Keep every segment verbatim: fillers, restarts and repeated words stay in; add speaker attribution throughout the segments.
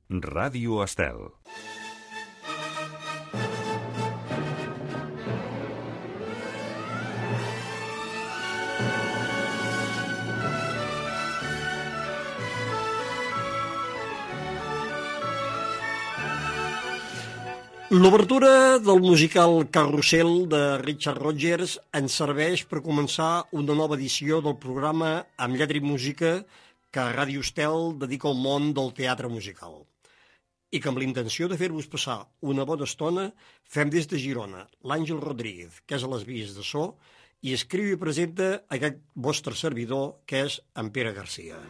Speaker 1: Ràdio Estel.
Speaker 2: L'obertura del musical Carrusel de Richard Rodgers ens serveix per començar una nova edició del programa amb lletra i música que Ràdio Estel dedica al món del teatre musical. I que amb la intenció de fer-vos passar una bona estona fem des de Girona l'Àngel Rodríguez, que és a les vies de so, i escriu i presenta aquest vostre servidor, que és en Pere Garcia.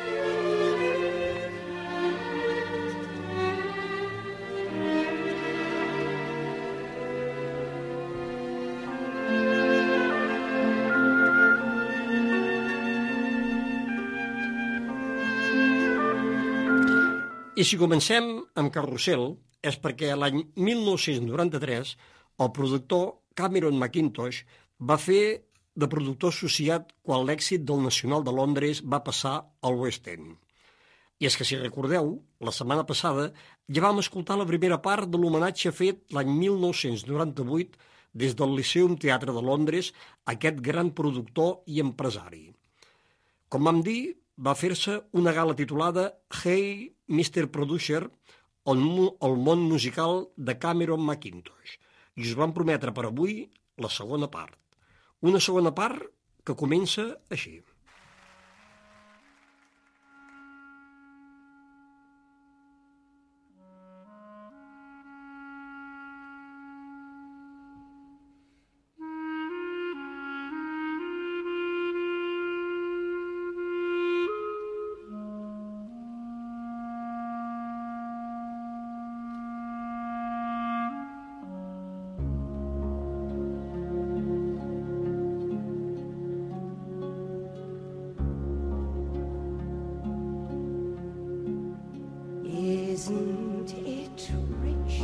Speaker 2: I si comencem amb Carrusel és perquè l'any mil nou-cents noranta-tres el productor Cameron Mackintosh va fer de productor associat quan l'èxit del Nacional de Londres va passar al West End. I és que, si recordeu, la setmana passada ja vam escoltar la primera part de l'homenatge fet l'any mil nou-cents noranta-vuit des del Lyceum Teatre de Londres a aquest gran productor i empresari. Com vam dir, va fer-se una gala titulada Hey, mister Producer, el món musical de Cameron Mackintosh, i us van prometre per avui la segona part. Una segona part que comença així.
Speaker 3: Isn't it rich?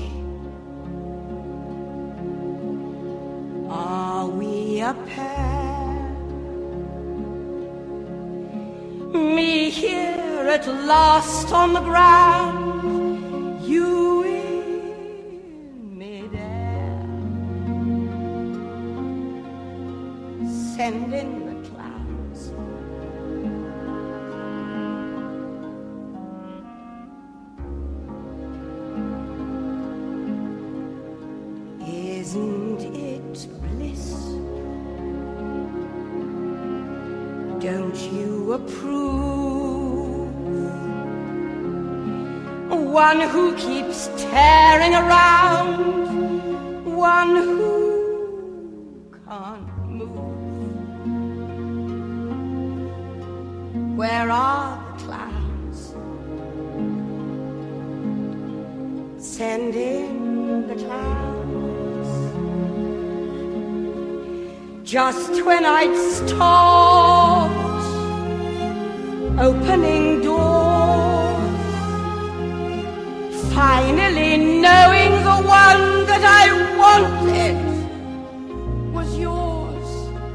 Speaker 3: Are we a pair? Me here at last on the ground, you in midair, sending the clouds. Isn't it bliss? Don't you approve? One who keeps tearing around, one who can't move. Where are the clouds? Send in the clouds. Just when I'd stopped opening doors, finally knowing the one that I wanted was yours,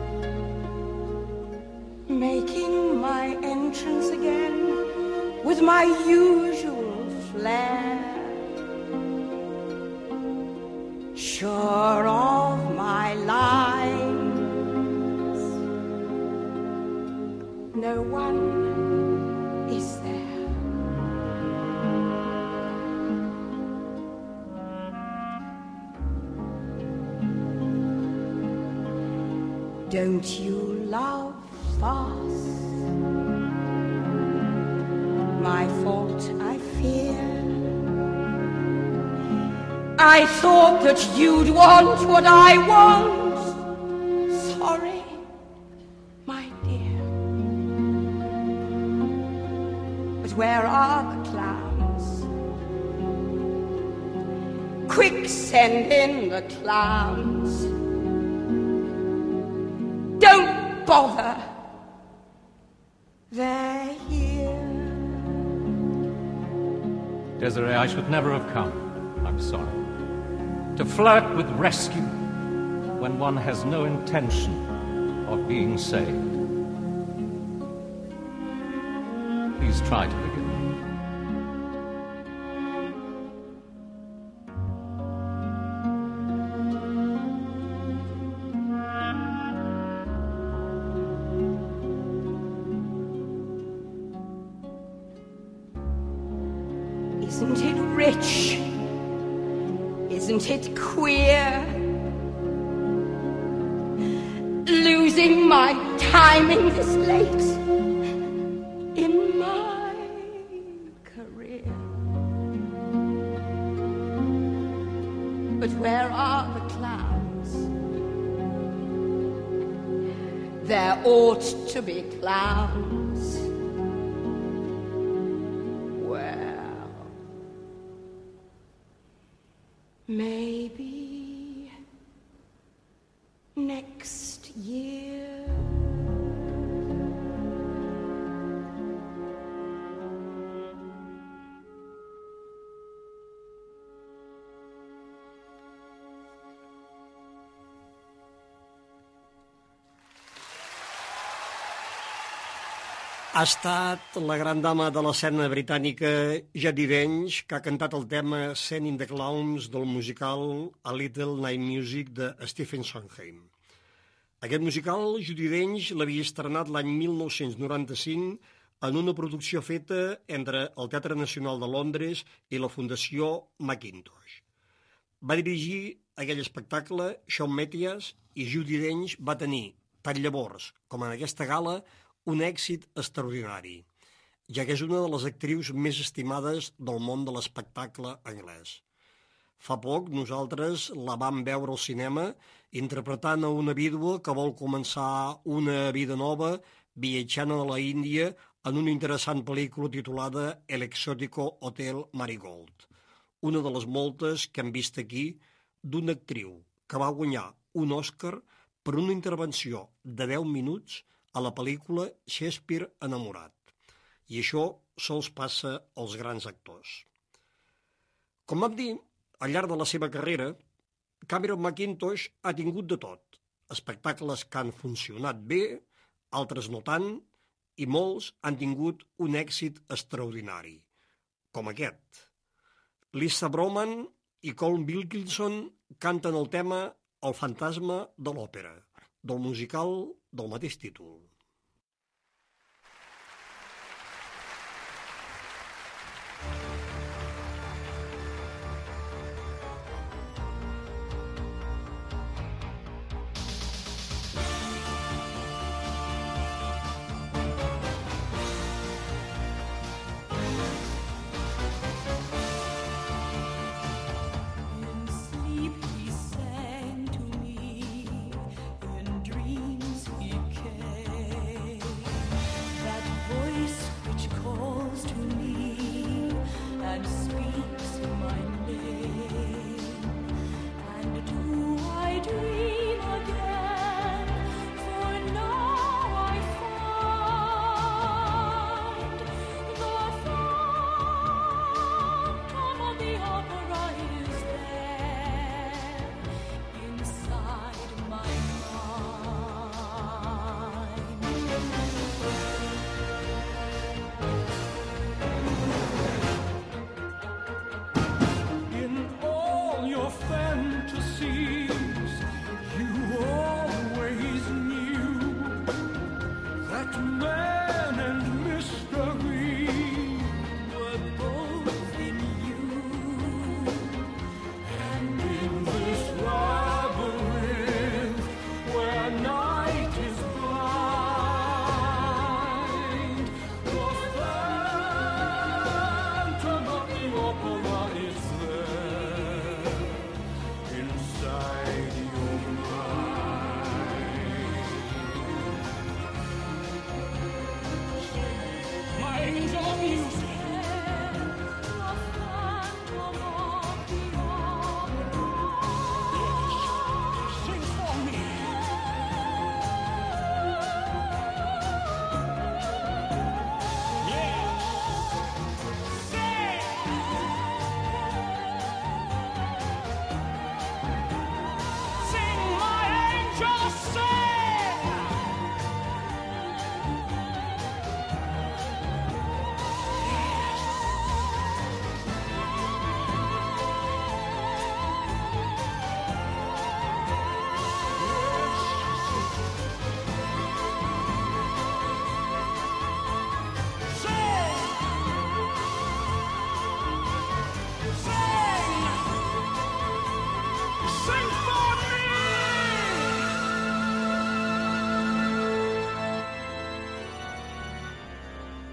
Speaker 3: making my entrance again with my usual flair, sure of my lines. No one is there. Don't you love fast? My fault, I fear. I thought that you'd want what I want. Sorry, my dear. But where are the clowns? Quick, send in the clowns. Don't bother. They're here.
Speaker 4: Desiree, I should never have come. I'm sorry. To flirt with rescue when one has no intention of being saved. Please try to forgive me.
Speaker 3: Isn't it rich? Isn't it queer? Losing my time in this late in my career. But where are the clowns? There ought to be clowns. Well, maybe next year.
Speaker 2: Ha estat la gran dama de l'escena britànica Judi Dench, que ha cantat el tema Sending the Clowns del musical A Little Night Music de Stephen Sondheim. Aquest musical, Judi Dench l'havia estrenat l'any mil nou-cents noranta-cinc en una producció feta entre el Teatre Nacional de Londres i la Fundació Macintosh. Va dirigir aquell espectacle Shawn Matthias i Judi Dench va tenir, tant llavors com en aquesta gala, un èxit extraordinari, ja que és una de les actrius més estimades del món de l'espectacle anglès. Fa poc nosaltres la vam veure al cinema interpretant a una vídua que vol començar una vida nova viatjant a la Índia en una interessant pel·lícula titulada El exótico Hotel Marigold, una de les moltes que hem vist aquí d'una actriu que va guanyar un Òscar per una intervenció de deu minuts a la pel·lícula Shakespeare enamorat. I això sols passa als grans actors. Com vam dir, al llarg de la seva carrera, Cameron Mackintosh ha tingut de tot. Espectacles que han funcionat bé, altres no tant, i molts han tingut un èxit extraordinari, com aquest. Lisa Broman i Colm Wilkinson canten el tema El fantasma de l'òpera, del musical del mateix títol.
Speaker 1: He sang to me in dreams he came.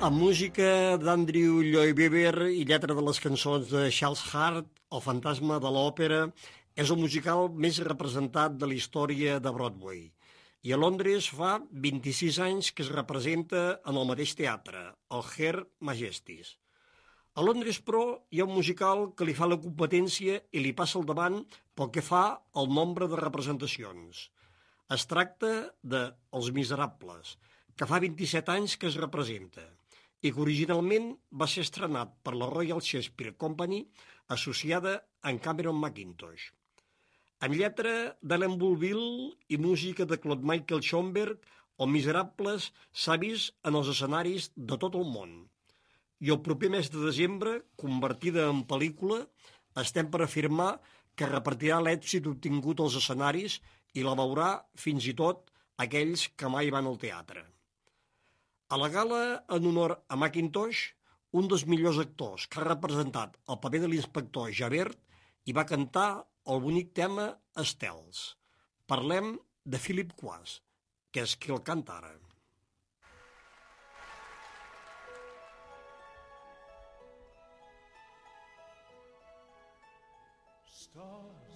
Speaker 2: Amb música d'Andrew Lloyd Webber i lletra de les cançons de Charles Hart, El fantasma de l'òpera és el musical més representat de la història de Broadway. I a Londres fa vint-i-sis anys que es representa en el mateix teatre, el Her Majesties. A Londres, però, hi ha un musical que li fa la competència i li passa al davant pel que fa al nombre de representacions. Es tracta de Els Miserables, que fa vint-i-set anys que es representa i que originalment va ser estrenat per la Royal Shakespeare Company associada amb Cameron Mackintosh. Amb lletra d'Ellen Bulville i música de Claude Michael Schoenberg, Els Miserables s'ha vist en els escenaris de tot el món. I el proper mes de desembre, convertida en pel·lícula, estem per afirmar que repartirà l'èxit obtingut als escenaris i la veurà fins i tot aquells que mai van al teatre. A la gala, en honor a Mackintosh, un dels millors actors que ha representat el paper de l'inspector Javert i va cantar el bonic tema Estels. Parlem de Philip Quast, que és qui el canta ara.
Speaker 1: Stars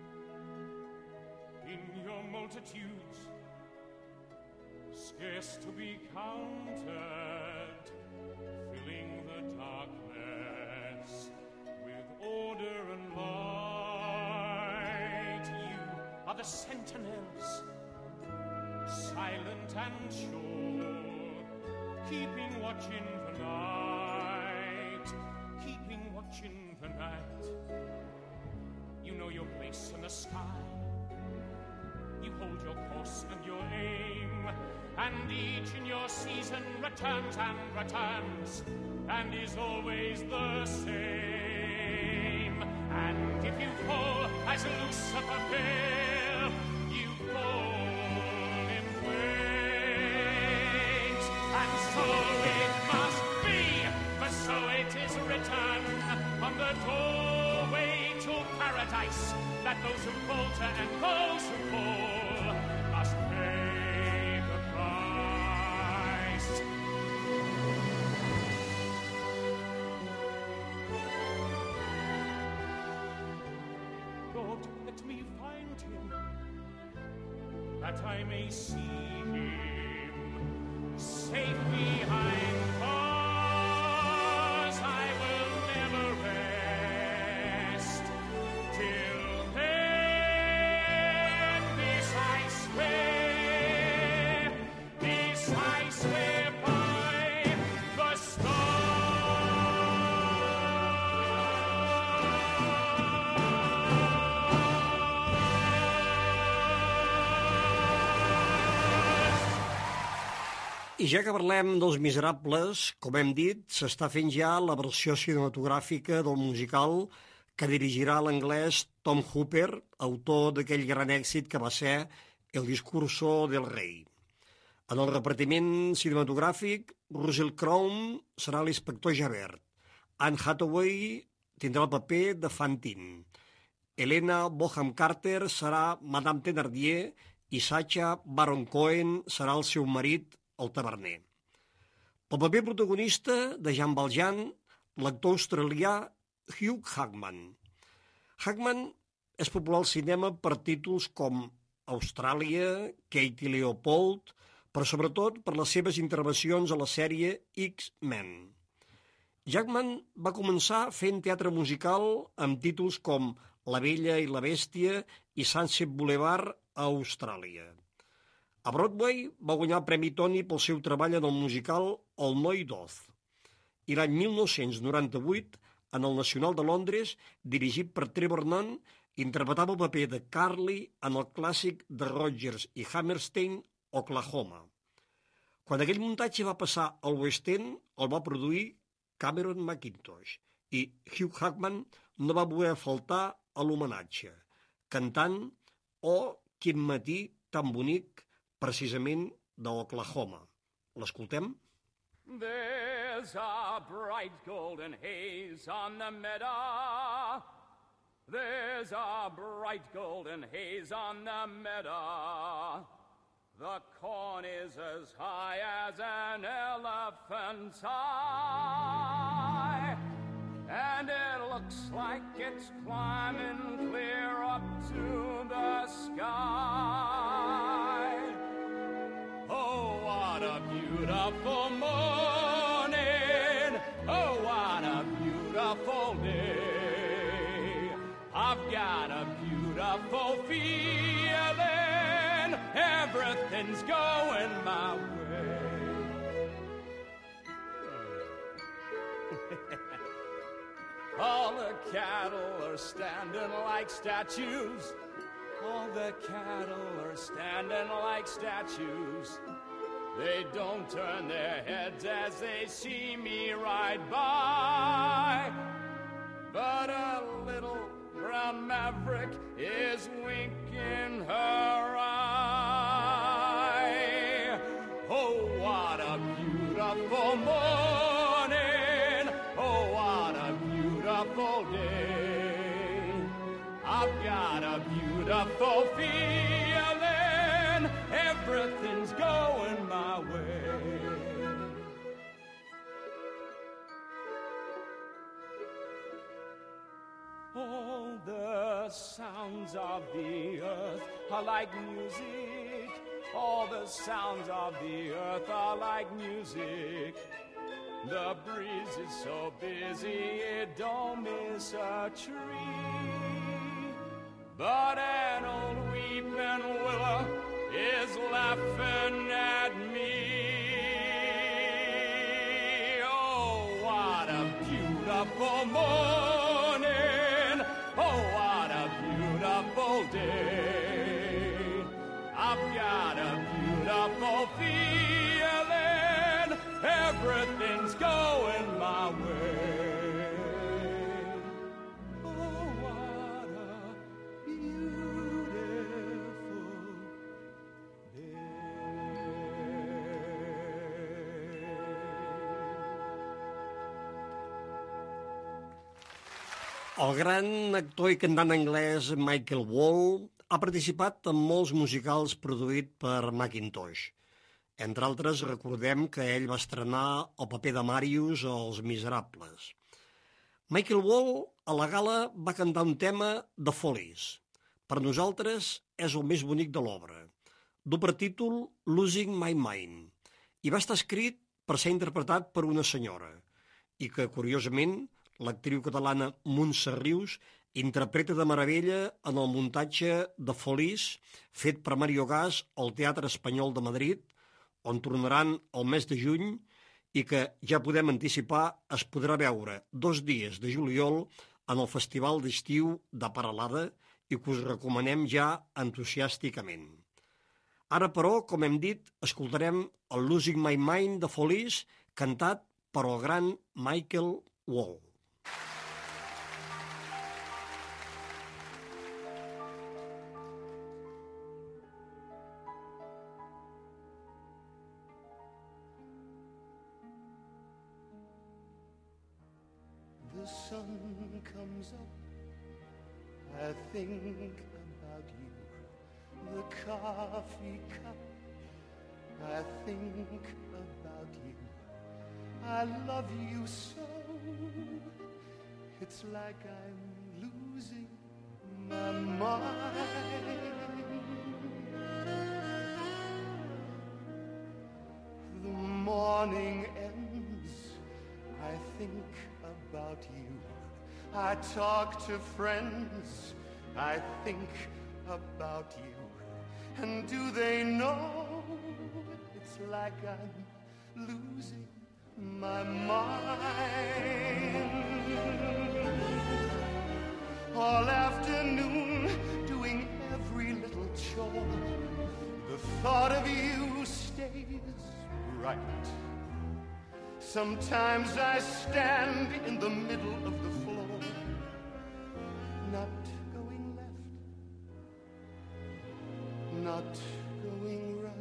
Speaker 1: in your multitudes, scarce to be counted, filling the darkness with order and light. You are the sentinels, silent and sure, keeping watch in the night, keeping watch in the night. You know your place in the sky, you hold your course and your aim, and each in your season returns and returns, and is always the same. And if you pull as Lucifer fell, you pull in wings, and so it must be, for so it is written on the doorway to paradise, that those who falter and those who fall must pay the price. Lord, let me find him, that I may see him safe behind bars. I will never rest till then. This I swear, this I swear by the
Speaker 2: I ja que parlem dels Miserables, com hem dit, s'està fent ja la versió cinematogràfica del musical que dirigirà l'anglès Tom Hooper, autor d'aquell gran èxit que va ser El discurso del rei. En el repartiment cinematogràfic, Russell Crowe serà l'inspector Javert, Anne Hathaway tindrà el paper de Fantine, Helena Bonham Carter serà Madame Thénardier i Sacha Baron Cohen serà el seu marit, el taverner. Pel paper protagonista de Jean Valjean, l'actor australià Hugh Jackman. Jackman és popular al cinema per títols com Austràlia, Katie Leopold, però sobretot per les seves intervencions a la sèrie X-Men. Jackman va començar fent teatre musical amb títols com La Bella i la Bèstia i Sunset Boulevard a Austràlia. A Broadway va guanyar el Premi Tony pel seu treball en el musical El noi d'Oz. I l'any mil nou-cents noranta-vuit, en el Nacional de Londres, dirigit per Trevor Nunn, interpretava el paper de Carly en el clàssic de Rodgers i Hammerstein, Oklahoma. Quan aquell muntatge va passar al West End, el va produir Cameron Mackintosh i Hugh Jackman no va voler faltar a l'homenatge, cantant «Oh, quin matí tan bonic», precisament d'Oklahoma. L'escoltem?
Speaker 5: There's a bright golden haze on the meadow. There's a bright golden haze on the meadow. The corn is as high as an elephant's eye, and it looks like it's climbing clear up to the sky. Oh, what a beautiful morning. Oh, what a beautiful day. I've got a beautiful feeling. Everything's going my way. All the cattle are standing like statues. All the cattle are standing like statues. They don't turn their heads as they see me ride by. But a little brown maverick is winking her eye. Oh, what a beautiful morning. Oh, what a beautiful day. I've got a beautiful feeling. Everything's going my way. All the sounds of the earth are like music. All the sounds of the earth are like music. The breeze is so busy it don't miss a tree. But an old weeping willow is laughing at me. Oh, what a beautiful morning. Oh, what a beautiful day. I've got a beautiful feeling. Everything's going my way. Oh, what a beautiful day.
Speaker 2: El gran actor i cantant anglès Michael Wall ha participat en molts musicals produïts per Macintosh. Entre altres, recordem que ell va estrenar el paper de Marius a Els Miserables. Michael Wall, a la gala, va cantar un tema de Follies. Per nosaltres és el més bonic de l'obra. Du per títol Losing My Mind, i va estar escrit per ser interpretat per una senyora, i que, curiosament, l'actriu catalana Montse Rius interpreta de meravella en el muntatge de Follies fet per Mario Gas al Teatre Espanyol de Madrid, on tornaran el mes de juny i que, ja podem anticipar, es podrà veure dos dies de juliol en el Festival d'Estiu de Paralada i que us recomanem ja entusiàsticament. Ara, però, com hem dit, escoltarem el Losing My Mind de Follies cantat per el gran Michael Wall.
Speaker 6: The sun comes up, I think about you. The coffee cup, I think about you. I love you so, it's like I'm losing my mind. The morning ends, I think about you. I talk to friends, I think about you. And do they know it's like I'm losing my mind? All afternoon doing every little chore, the thought of you stays right. Sometimes I stand in the middle of the floor, not going left, not going right.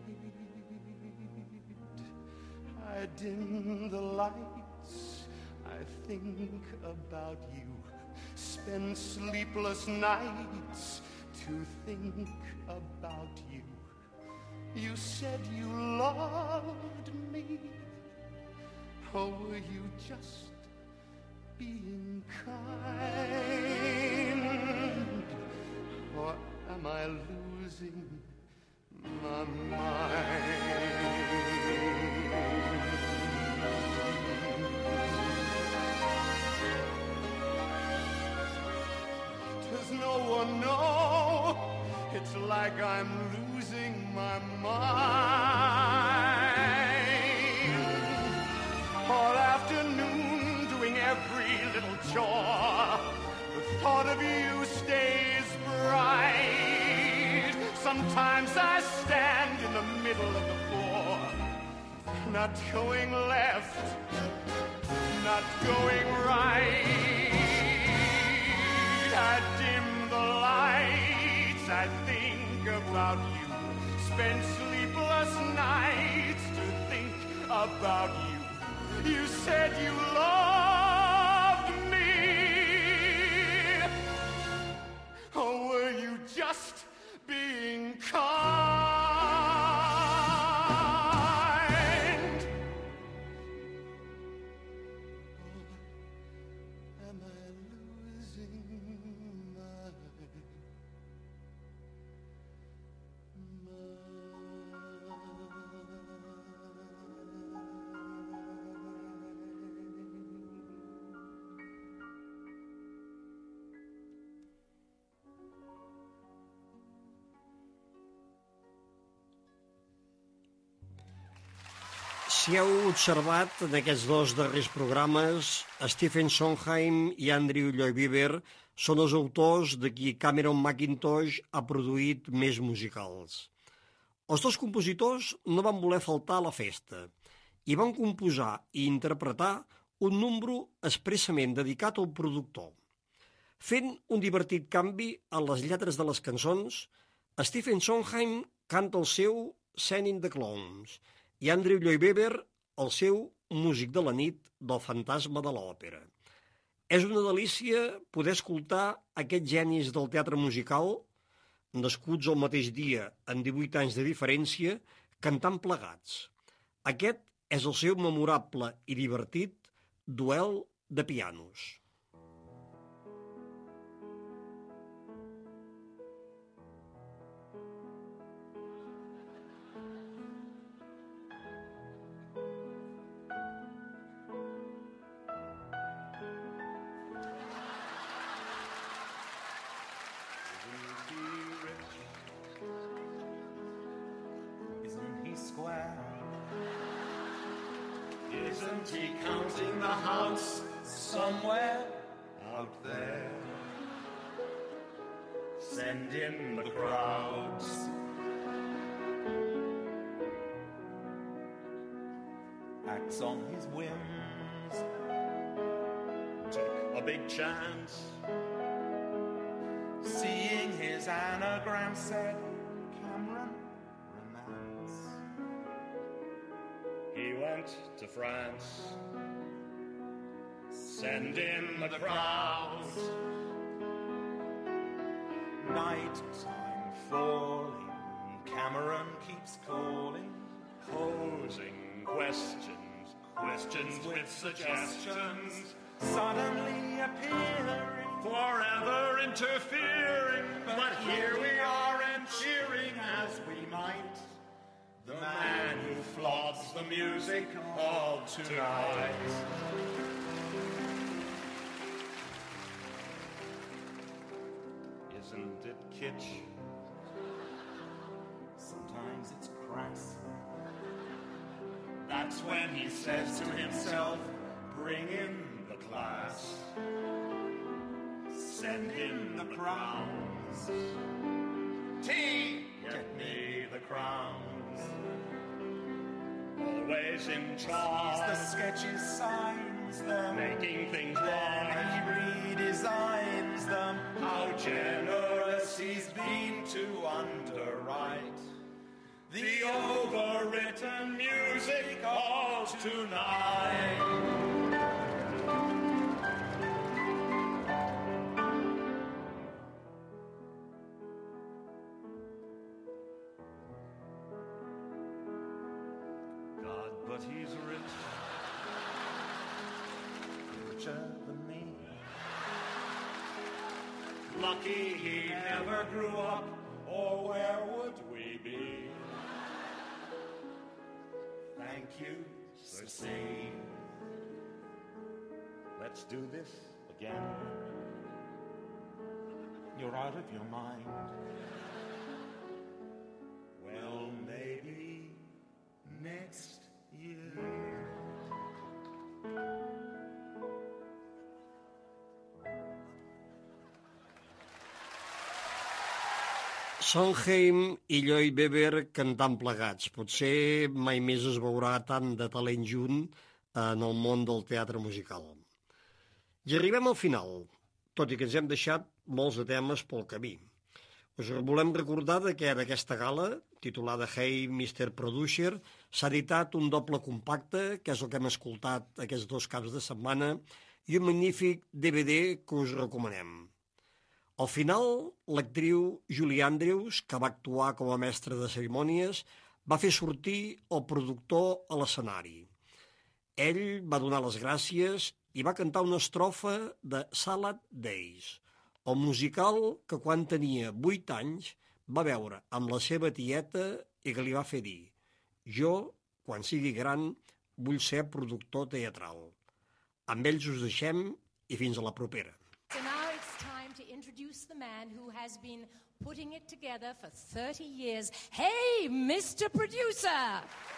Speaker 6: I dim the lights, I think about you, spend sleepless nights to think about you. You said you loved me. Or were you just being kind? Or am I losing my mind? 'Does no one know? It's like I'm losing my mind. All afternoon doing every little chore. The thought of you stays bright. Sometimes I stand in the middle of the floor, not going left, not going right. I dim the lights, I think about you. Spend sleepless nights to think about you. You said you loved me. Or were you just being kind? Or am I losing my
Speaker 2: Si heu observat en aquests dos darrers programes, Stephen Sondheim i Andrew Lloyd Webber són els autors de qui Cameron Mackintosh ha produït més musicals. Els dos compositors no van voler faltar a la festa i van composar i interpretar un número expressament dedicat al productor. Fent un divertit canvi en les lletres de les cançons, Stephen Sondheim canta el seu Sending the Clowns i Andrew Lloyd Webber el seu Músic de la nit del fantasma de l'òpera. És una delícia poder escoltar aquests genis del teatre musical, nascuts el mateix dia en divuit anys de diferència, cantant plegats. Aquest és el seu memorable i divertit duel de pianos.
Speaker 7: Isn't he counting the house somewhere out there? Send in the crowds. Acts on his whims. Took a big chance. Seeing his anagram said Cameron Romance. He went to France. Send in the crowds. Night time falling. Cameron keeps calling. Posing questions. Questions with suggestions. Suddenly appearing. Forever interfering. But here we are and cheering as we might. The man who flogs the music of tonight. Isn't it kitsch? Sometimes it's crass. That's when he says to himself, bring in the class. Send in the crowns. Tea, get me the crowns. Always in charge. The sketches signs them. Making things wrong. He redesigns them. How generous he's been to underwrite the overwritten music of tonight. but he's rich, richer than me. Lucky he never grew up, or where would we be? Thank you, Sir C. Let's do this again. You're out of your mind. Well, maybe next year.
Speaker 2: Sondheim i Lloyd Webber cantant plegats. Potser mai més es veurà tant de talent junt en el món del teatre musical. I arribem al final, tot i que ens hem deixat molts de temes pel camí. Us volem recordar que d'aquesta gala, titulada Hey mister Producer, s'ha editat un doble compacte, que és el que hem escoltat aquests dos caps de setmana, i un magnífic D V D que us recomanem. Al final, l'actriu Julie Andrews, que va actuar com a mestra de cerimònies, va fer sortir el productor a l'escenari. Ell va donar les gràcies i va cantar una estrofa de Salad Days, el musical que quan tenia vuit anys va veure amb la seva tieta i que li va fer dir: jo, quan sigui gran, vull ser productor teatral. Amb ells us deixem i fins a la propera.
Speaker 8: So now it's time to introduce the man who has been putting it together for thirty years. Hey, mister Producer!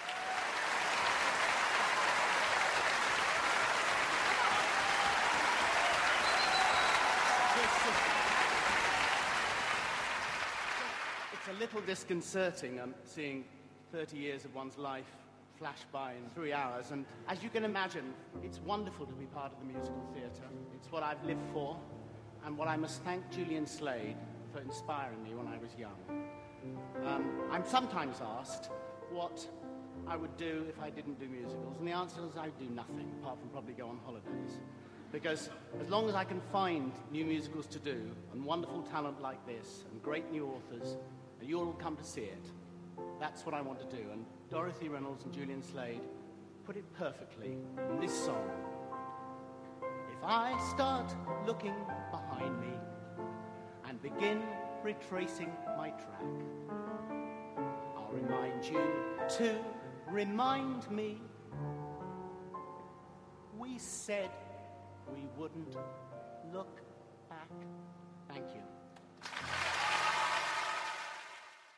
Speaker 9: It's a little disconcerting um, seeing thirty years of one's life flash by in three hours, and as you can imagine, it's wonderful to be part of the musical theatre. It's what I've lived for, and what I must thank Julian Slade for inspiring me when I was young. Um, I'm sometimes asked what I would do if I didn't do musicals, and the answer is I would do nothing, apart from probably go on holidays. Because as long as I can find new musicals to do, and wonderful talent like this, and great new authors, and you all will come to see it, that's what I want to do. And Dorothy Reynolds and Julian Slade put it perfectly in this song. If I start looking behind me and begin retracing my track, I'll remind you to remind me. We said we wouldn't look back. Thank you.